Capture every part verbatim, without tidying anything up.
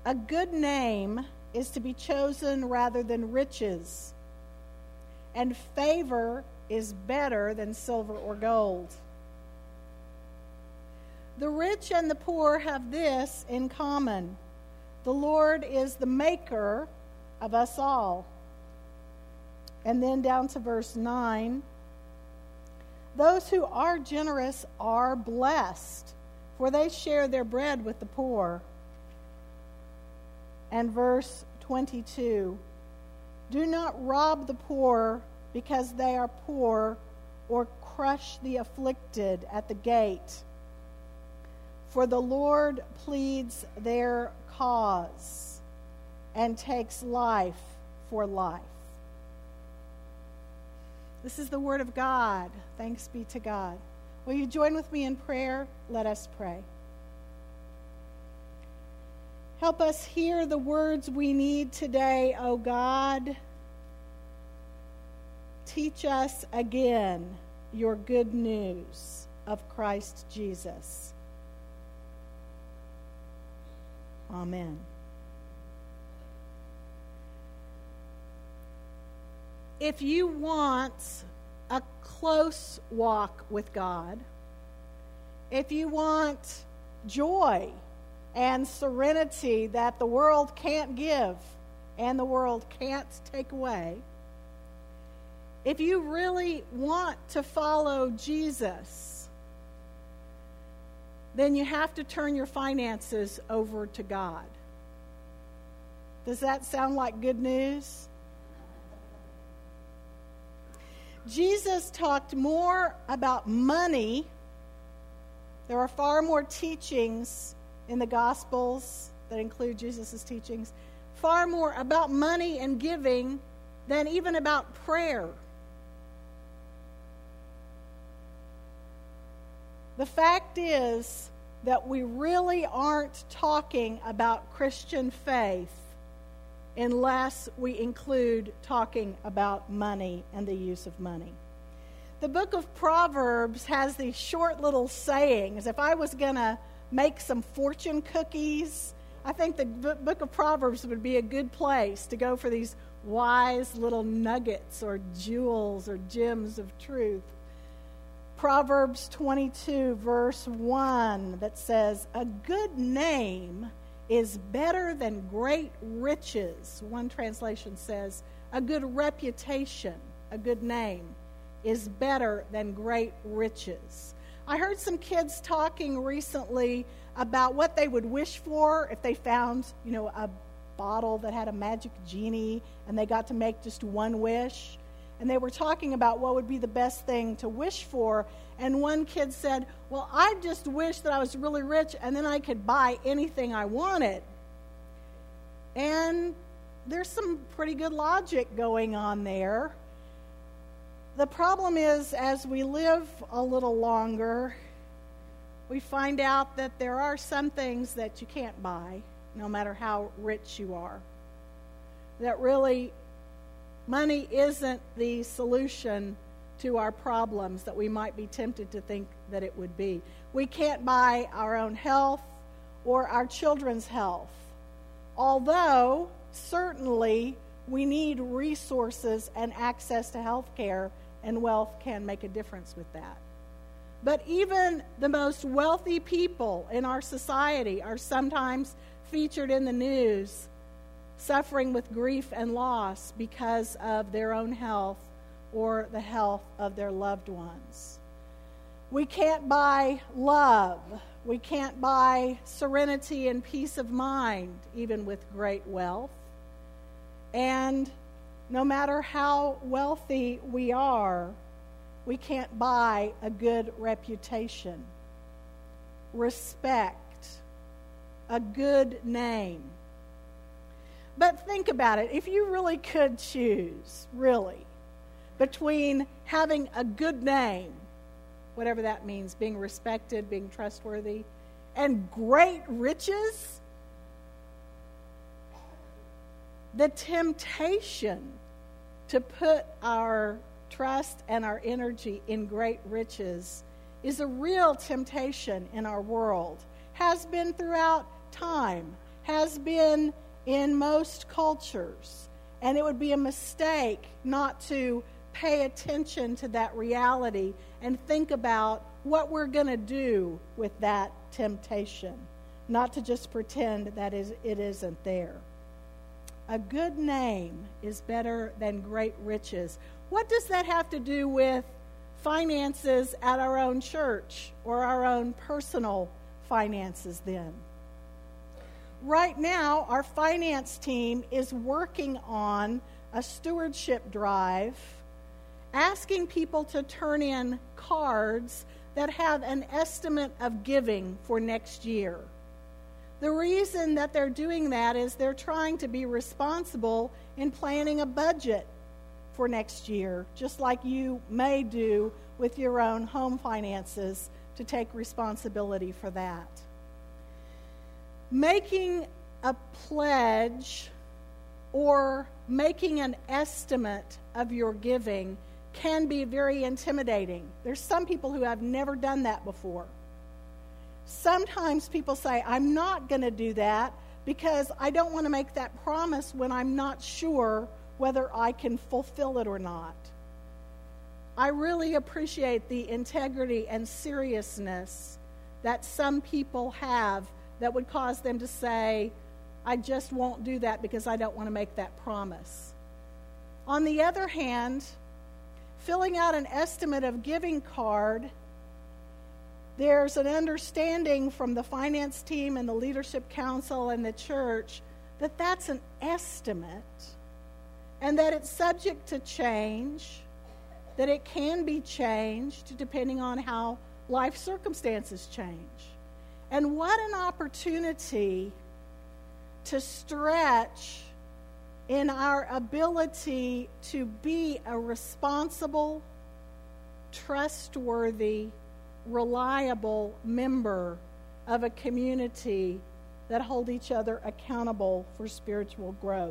A good name is to be chosen rather than riches, and favor is better than silver or gold. The rich and the poor have this in common: the Lord is the maker of us all. And then down to verse nine. Those who are generous are blessed, for they share their bread with the poor. And verse twenty-two. Do not rob the poor because they are poor, or crush the afflicted at the gate. For the Lord pleads their cause and takes life for life. This is the word of God. Thanks be to God. Will you join with me in prayer? Let us pray. Help us hear the words we need today, O God. Teach us again your good news of Christ Jesus. Amen. If you want a close walk with God, if you want joy and serenity that the world can't give and the world can't take away, if you really want to follow Jesus, then you have to turn your finances over to God. Does that sound like good news? Jesus talked more about money. There are far more teachings in the Gospels that include Jesus' teachings, far more about money and giving than even about prayer. The fact is that we really aren't talking about Christian faith unless we include talking about money and the use of money. The book of Proverbs has these short little sayings. If I was going to make some fortune cookies, I think the book of Proverbs would be a good place to go for these wise little nuggets or jewels or gems of truth. Proverbs twenty-two, verse one, that says, a good name is better than great riches. One translation says, a good reputation, a good name, is better than great riches. I heard some kids talking recently about what they would wish for if they found, you know, a bottle that had a magic genie and they got to make just one wish. And they were talking about what would be the best thing to wish for. And one kid said, well, I just wish that I was really rich and then I could buy anything I wanted. And there's some pretty good logic going on there. The problem is, as we live a little longer, we find out that there are some things that you can't buy, no matter how rich you are. That really, money isn't the solution to our problems that we might be tempted to think that it would be. We can't buy our own health or our children's health. Although, certainly, we need resources and access to health care, and wealth can make a difference with that. But even the most wealthy people in our society are sometimes featured in the news suffering with grief and loss because of their own health or the health of their loved ones. We can't buy love. We can't buy serenity and peace of mind, even with great wealth. And no matter how wealthy we are, we can't buy a good reputation, respect, a good name. But think about it. If you really could choose, really, between having a good name, whatever that means, being respected, being trustworthy, and great riches, the temptation to put our trust and our energy in great riches is a real temptation in our world, has been throughout time, has been in most cultures, and it would be a mistake not to pay attention to that reality and think about what we're going to do with that temptation, not to just pretend that it isn't there. A good name is better than great riches. What does that have to do with finances at our own church or our own personal finances then? Right now, our finance team is working on a stewardship drive, asking people to turn in cards that have an estimate of giving for next year. The reason that they're doing that is they're trying to be responsible in planning a budget for next year, just like you may do with your own home finances, to take responsibility for that. Making a pledge or making an estimate of your giving can be very intimidating. There's some people who have never done that before. Sometimes people say, I'm not going to do that because I don't want to make that promise when I'm not sure whether I can fulfill it or not. I really appreciate the integrity and seriousness that some people have that would cause them to say, I just won't do that because I don't want to make that promise. On the other hand, filling out an estimate of giving card, there's an understanding from the finance team and the leadership council and the church that that's an estimate and that it's subject to change, that it can be changed depending on how life circumstances change. And what an opportunity to stretch in our ability to be a responsible, trustworthy, reliable member of a community that hold each other accountable for spiritual growth.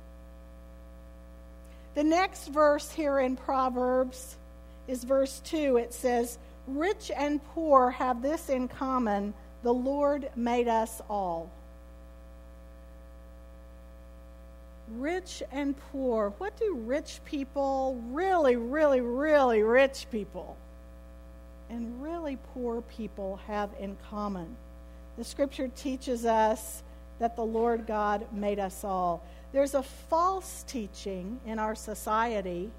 The next verse here in Proverbs is verse two. It says, "Rich and poor have this in common, the Lord made us all." Rich and poor. What do rich people, really, really, really rich people, and really poor people have in common? The scripture teaches us that the Lord God made us all. There's a false teaching in our society,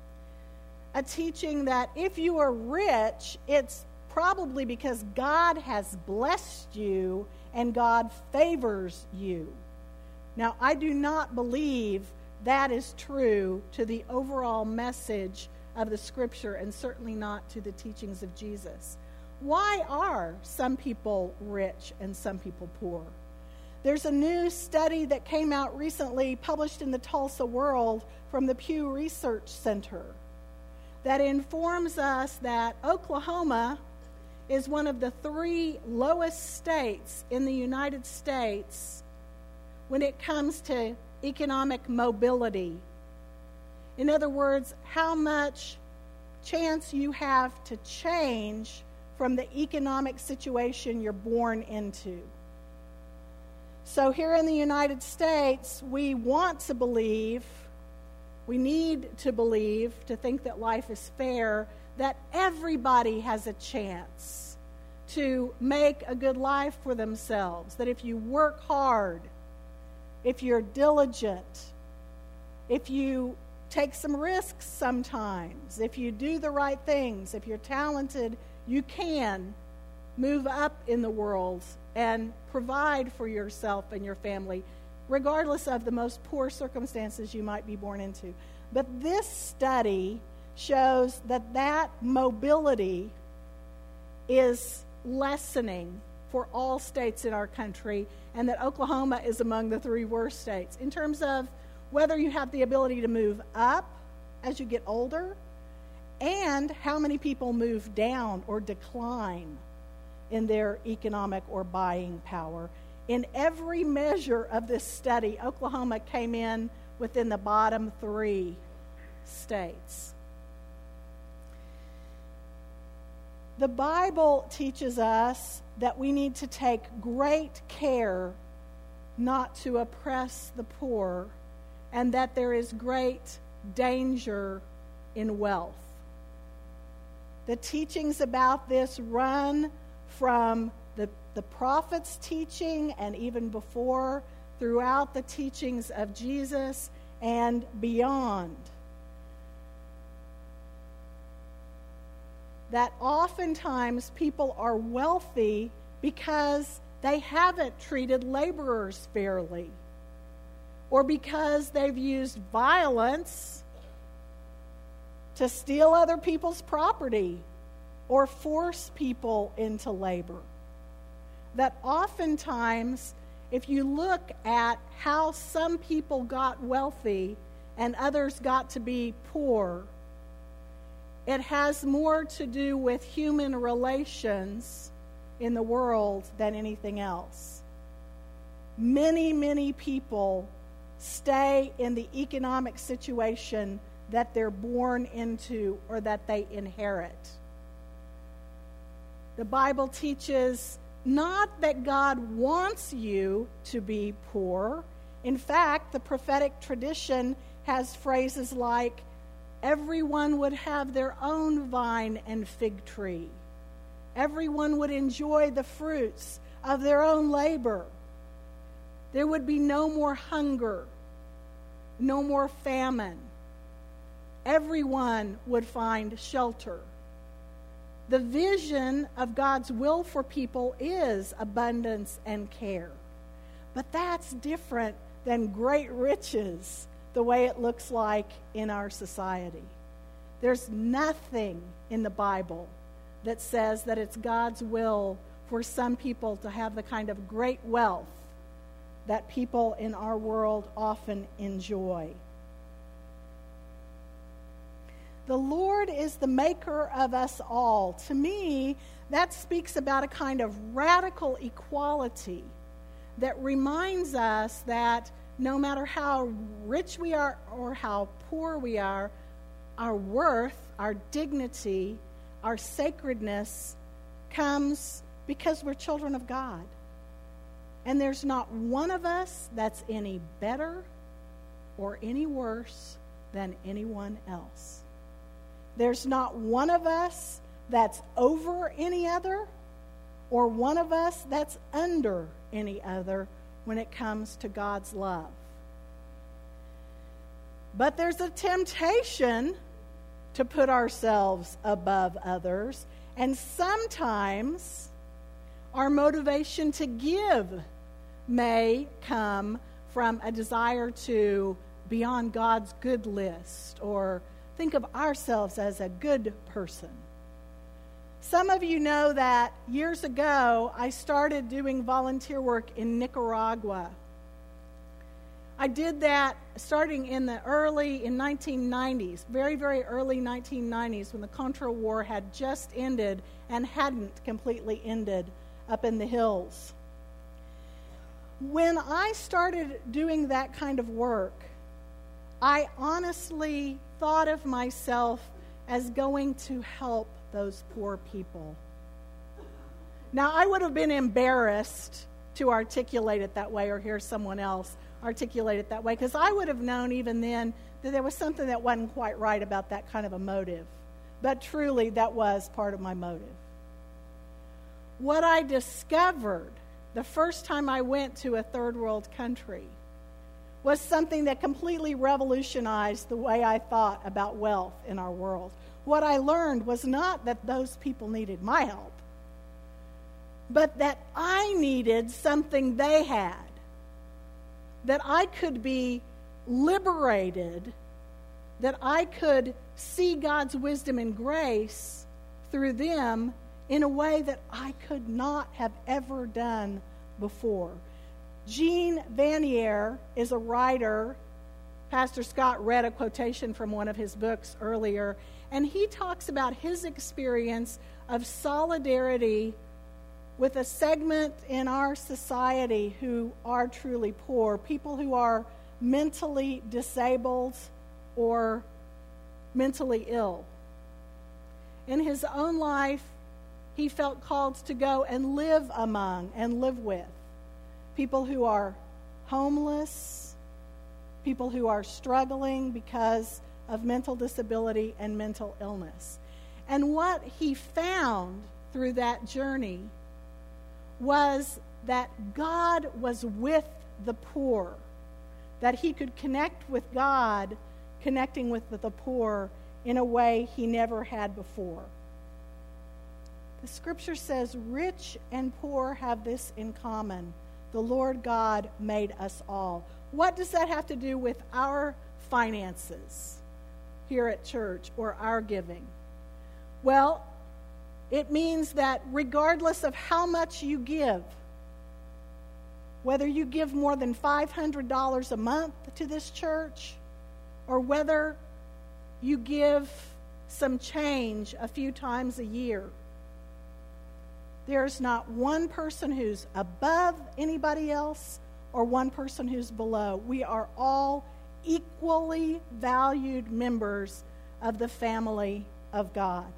a teaching that if you are rich, it's probably because God has blessed you and God favors you. Now, I do not believe that is true to the overall message of the Scripture, and certainly not to the teachings of Jesus. Why are some people rich and some people poor? There's a new study that came out recently, published in the Tulsa World from the Pew Research Center, that informs us that Oklahoma is one of the three lowest states in the United States when it comes to economic mobility. In other words, how much chance you have to change from the economic situation you're born into. So here in the United States, we want to believe, we need to believe, to think that life is fair, that everybody has a chance to make a good life for themselves, that if you work hard, if you're diligent, if you take some risks sometimes, if you do the right things, if you're talented, you can move up in the world and provide for yourself and your family, regardless of the most poor circumstances you might be born into. But this study shows that that mobility is lessening for all states in our country, and that Oklahoma is among the three worst states in terms of whether you have the ability to move up as you get older and how many people move down or decline in their economic or buying power. In every measure of this study, Oklahoma came in within the bottom three states. The Bible teaches us that we need to take great care not to oppress the poor, and that there is great danger in wealth. The teachings about this run from the, the prophets' teaching and even before, throughout the teachings of Jesus and beyond. That oftentimes people are wealthy because they haven't treated laborers fairly, or because they've used violence to steal other people's property or force people into labor. That oftentimes, if you look at how some people got wealthy and others got to be poor, it has more to do with human relations in the world than anything else. Many, many people stay in the economic situation that they're born into or that they inherit. The Bible teaches not that God wants you to be poor. In fact, the prophetic tradition has phrases like, everyone would have their own vine and fig tree. Everyone would enjoy the fruits of their own labor. There would be no more hunger, no more famine. Everyone would find shelter. The vision of God's will for people is abundance and care. But that's different than great riches, the way it looks like in our society. There's nothing in the Bible that says that it's God's will for some people to have the kind of great wealth that people in our world often enjoy. The Lord is the maker of us all. To me, that speaks about a kind of radical equality that reminds us that no matter how rich we are or how poor we are, our worth, our dignity, our sacredness comes because we're children of God. And there's not one of us that's any better or any worse than anyone else. There's not one of us that's over any other or one of us that's under any other when it comes to God's love. But there's a temptation to put ourselves above others, and sometimes our motivation to give may come from a desire to be on God's good list or think of ourselves as a good person. Some of you know that years ago I started doing volunteer work in Nicaragua. I did that starting in the early, in nineteen nineties, very, very early nineteen nineties, when the Contra War had just ended and hadn't completely ended up in the hills. When I started doing that kind of work, I honestly thought of myself as going to help those poor people. Now, I would have been embarrassed to articulate it that way or hear someone else articulate it that way, because I would have known even then that there was something that wasn't quite right about that kind of a motive. But truly, that was part of my motive. What I discovered the first time I went to a third world country was something that completely revolutionized the way I thought about wealth in our world. What I learned was not that those people needed my help, but that I needed something they had, that I could be liberated, that I could see God's wisdom and grace through them in a way that I could not have ever done before. Jean Vanier is a writer. Pastor Scott read a quotation from one of his books earlier, and he talks about his experience of solidarity with a segment in our society who are truly poor, people who are mentally disabled or mentally ill. In his own life, he felt called to go and live among and live with people who are homeless, people who are struggling because of mental disability and mental illness. And what he found through that journey was that God was with the poor, that he could connect with God, connecting with the poor in a way he never had before. The scripture says, rich and poor have this in common. The Lord God made us all. What does that have to do with our finances here at church or our giving? Well, it means that regardless of how much you give, whether you give more than five hundred dollars a month to this church, or whether you give some change a few times a year, there's not one person who's above anybody else or one person who's below. We are all equally valued members of the family of God.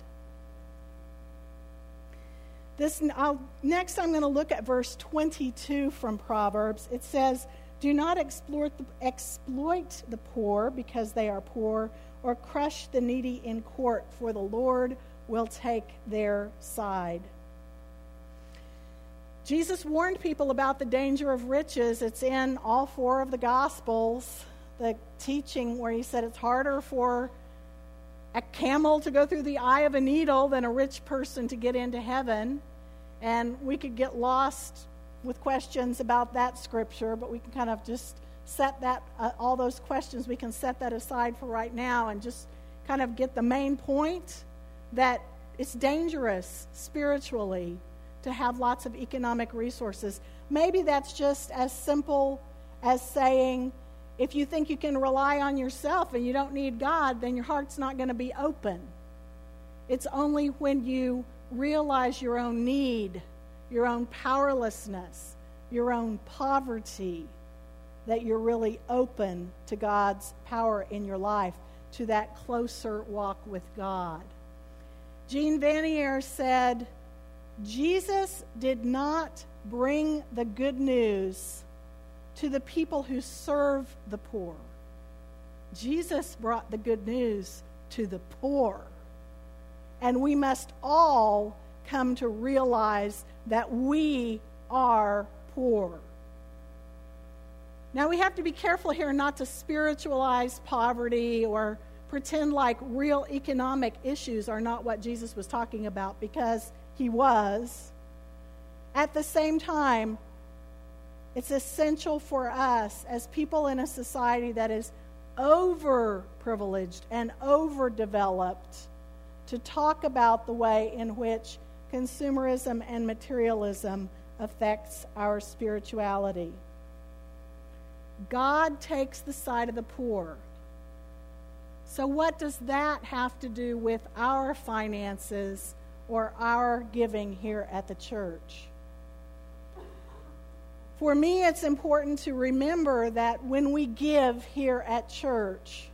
This, I'll, next I'm going to look at verse twenty-two from Proverbs. It says, do not exploit the, exploit the poor because they are poor, or crush the needy in court, for the Lord will take their side. Jesus warned people about the danger of riches. It's in all four of the Gospels, the teaching where he said it's harder for a camel to go through the eye of a needle than a rich person to get into heaven. And we could get lost with questions about that scripture, but we can kind of just set that, uh, all those questions, we can set that aside for right now and just kind of get the main point that it's dangerous spiritually to have lots of economic resources. Maybe that's just as simple as saying, if you think you can rely on yourself and you don't need God, then your heart's not going to be open. It's only when you realize your own need, your own powerlessness, your own poverty, that you're really open to God's power in your life, to that closer walk with God. Jean Vanier said, Jesus did not bring the good news to the people who serve the poor. Jesus brought the good news to the poor. And we must all come to realize that we are poor. Now, we have to be careful here not to spiritualize poverty or pretend like real economic issues are not what Jesus was talking about, because he was. At the same time, it's essential for us as people in a society that is overprivileged and overdeveloped to talk about the way in which consumerism and materialism affects our spirituality. God takes the side of the poor. So what does that have to do with our finances or our giving here at the church? For me, it's important to remember that when we give here at church,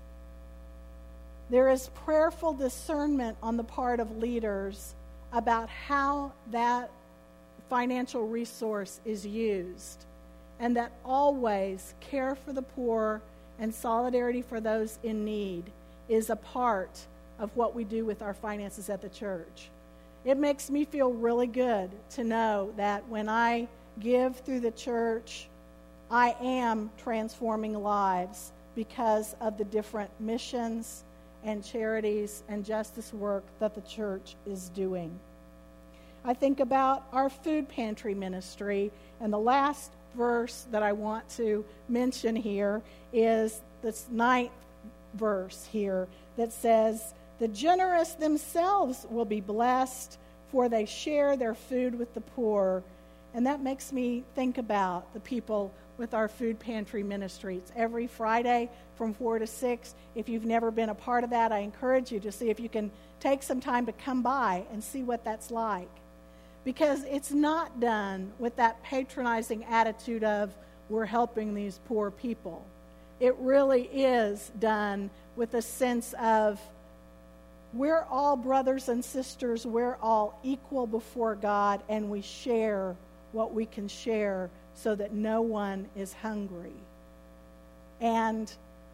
there is prayerful discernment on the part of leaders about how that financial resource is used, and that always care for the poor and solidarity for those in need is a part of what we do with our finances at the church. It makes me feel really good to know that when I give through the church, I am transforming lives because of the different missions and charities and justice work that the church is doing. I think about our food pantry ministry, and the last verse that I want to mention here is this ninth verse here that says, "The generous themselves will be blessed, for they share their food with the poor." And that makes me think about the people with our food pantry ministry. It's every Friday from four to six. If you've never been a part of that, I encourage you to see if you can take some time to come by and see what that's like. Because it's not done with that patronizing attitude of, we're helping these poor people. It really is done with a sense of, we're all brothers and sisters, we're all equal before God, and we share what we can share so that no one is hungry. And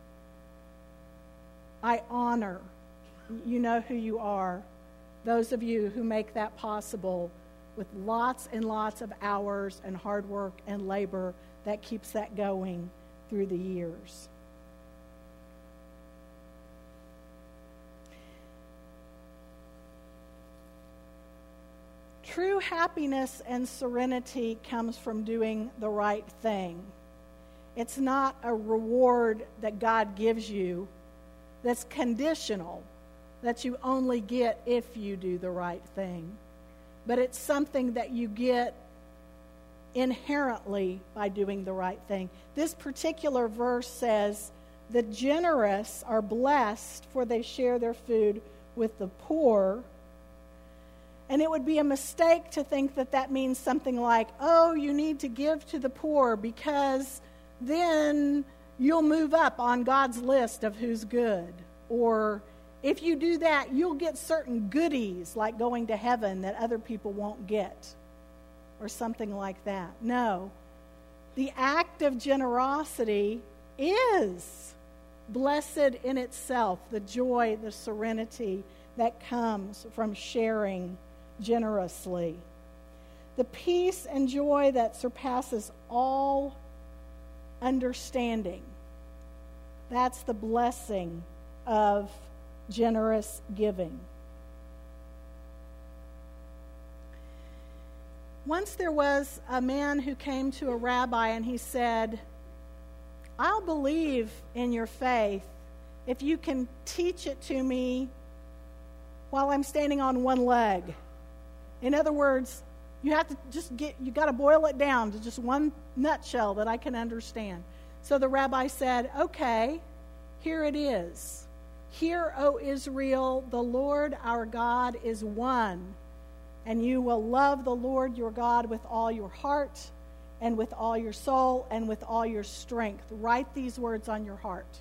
I honor, you know who you are, those of you who make that possible with lots and lots of hours and hard work and labor that keeps that going through the years. True happiness and serenity comes from doing the right thing. It's not a reward that God gives you that's conditional, that you only get if you do the right thing. But it's something that you get inherently by doing the right thing. This particular verse says, "The generous are blessed, for they share their food with the poor." And it would be a mistake to think that that means something like, oh, you need to give to the poor because then you'll move up on God's list of who's good. Or if you do that, you'll get certain goodies like going to heaven that other people won't get. Or something like that. No. The act of generosity is blessed in itself, the joy, the serenity that comes from sharing generously. The peace and joy that surpasses all understanding. That's the blessing of generous giving. Once there was a man who came to a rabbi and he said, "I'll believe in your faith if you can teach it to me while I'm standing on one leg." In other words, you have to just get, you got to boil it down to just one nutshell that I can understand. So the rabbi said, "Okay, here it is. Hear, O Israel, the Lord our God is one, and you will love the Lord your God with all your heart and with all your soul and with all your strength." Write these words on your heart.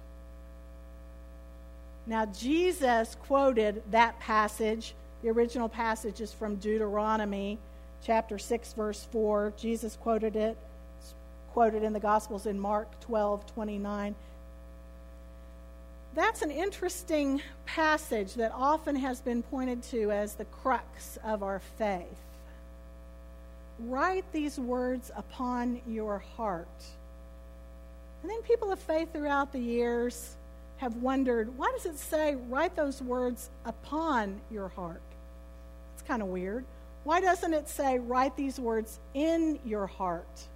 Now, Jesus quoted that passage. The original passage is from Deuteronomy chapter six, verse four. Jesus quoted it. It's quoted in the Gospels in Mark twelve twenty-nine. That's an interesting passage that often has been pointed to as the crux of our faith. Write these words upon your heart. And then people of faith throughout the years have wondered, why does it say, write those words upon your heart? It's kind of weird. Why doesn't it say, write these words in your heart?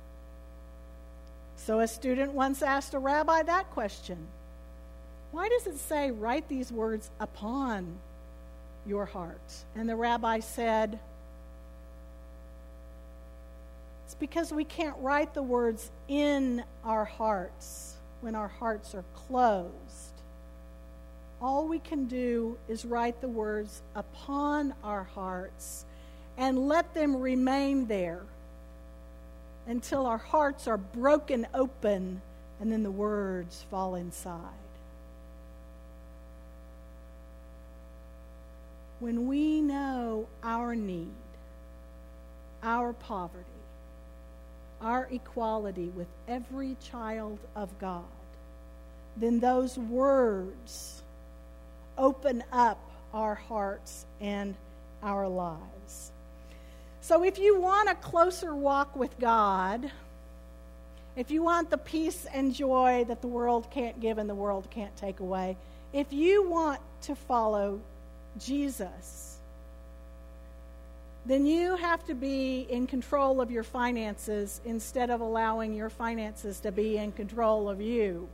So a student once asked a rabbi that question. Why does it say, write these words upon your heart? And the rabbi said, it's because we can't write the words in our hearts when our hearts are closed. All we can do is write the words upon our hearts and let them remain there until our hearts are broken open and then the words fall inside. When we know our need, our poverty, our equality with every child of God, then those words open up our hearts and our lives. So if you want a closer walk with God, if you want the peace and joy that the world can't give and the world can't take away, if you want to follow Jesus, then you have to be in control of your finances instead of allowing your finances to be in control of you.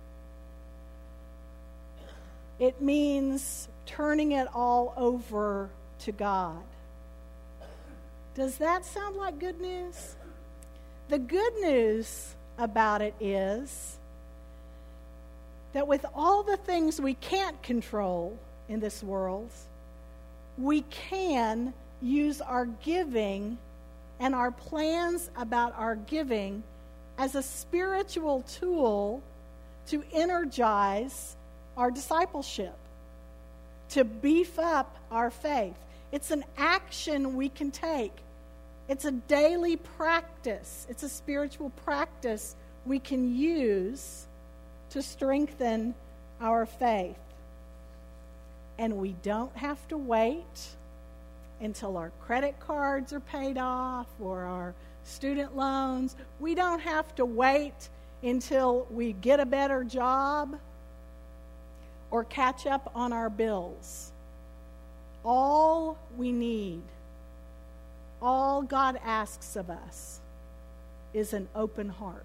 It means turning it all over to God. Does that sound like good news? The good news about it is that with all the things we can't control in this world, we can use our giving and our plans about our giving as a spiritual tool to energize our discipleship, to beef up our faith. It's an action we can take It's a daily practice. It's a spiritual practice we can use to strengthen our faith. And we don't have to wait until our credit cards are paid off or our student loans. We don't have to wait until we get a better job or catch up on our bills. All we need, all God asks of us, is an open heart.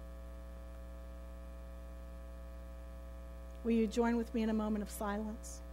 Will you join with me in a moment of silence?